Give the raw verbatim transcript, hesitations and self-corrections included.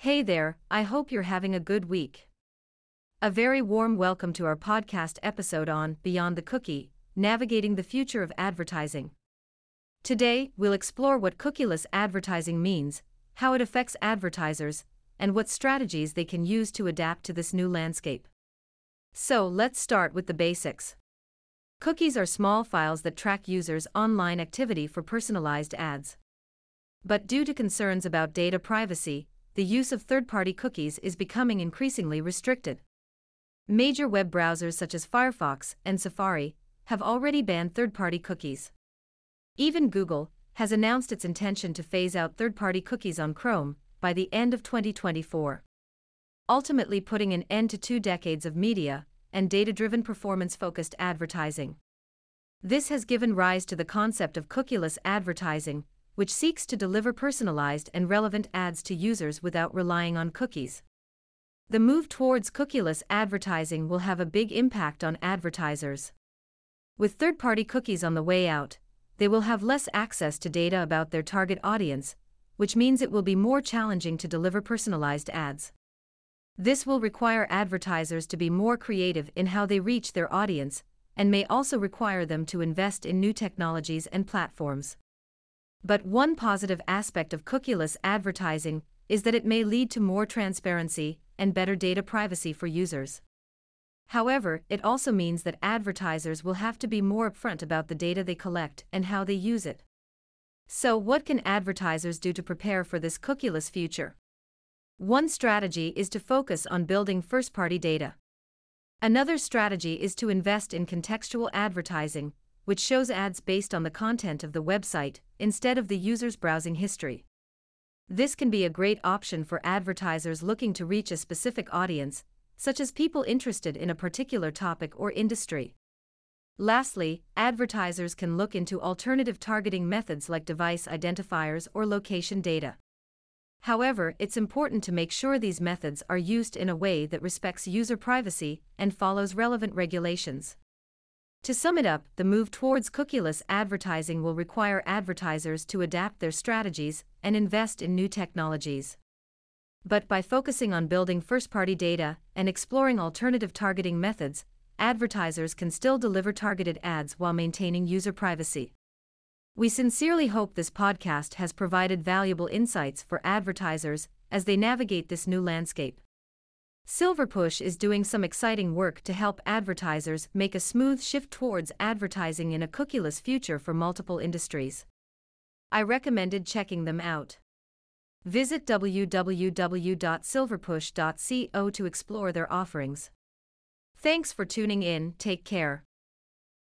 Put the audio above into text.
Hey there, I hope you're having a good week. A very warm welcome to our podcast episode on Beyond the Cookie, Navigating the Future of Advertising. Today, we'll explore what cookieless advertising means, how it affects advertisers, and what strategies they can use to adapt to this new landscape. So, let's start with the basics. Cookies are small files that track users' online activity for personalized ads. But due to concerns about data privacy, the use of third-party cookies is becoming increasingly restricted. Major web browsers such as Firefox and Safari have already banned third-party cookies. Even Google has announced its intention to phase out third-party cookies on Chrome by the end of twenty twenty-four, ultimately putting an end to two decades of media and data-driven performance-focused advertising. This has given rise to the concept of cookieless advertising, which seeks to deliver personalized and relevant ads to users without relying on cookies. The move towards cookieless advertising will have a big impact on advertisers. With third-party cookies on the way out, they will have less access to data about their target audience, which means it will be more challenging to deliver personalized ads. This will require advertisers to be more creative in how they reach their audience, and may also require them to invest in new technologies and platforms. But one positive aspect of cookieless advertising is that it may lead to more transparency and better data privacy for users. However, it also means that advertisers will have to be more upfront about the data they collect and how they use it. So, what can advertisers do to prepare for this cookieless future? One strategy is to focus on building first-party data. Another strategy is to invest in contextual advertising, which shows ads based on the content of the website instead of the user's browsing history. This can be a great option for advertisers looking to reach a specific audience, such as people interested in a particular topic or industry. Lastly, advertisers can look into alternative targeting methods like device identifiers or location data. However, it's important to make sure these methods are used in a way that respects user privacy and follows relevant regulations. To sum it up, the move towards cookieless advertising will require advertisers to adapt their strategies and invest in new technologies. But by focusing on building first-party data and exploring alternative targeting methods, advertisers can still deliver targeted ads while maintaining user privacy. We sincerely hope this podcast has provided valuable insights for advertisers as they navigate this new landscape. Silverpush is doing some exciting work to help advertisers make a smooth shift towards advertising in a cookieless future for multiple industries. I recommended checking them out. Visit w w w dot silverpush dot co to explore their offerings. Thanks for tuning in, take care.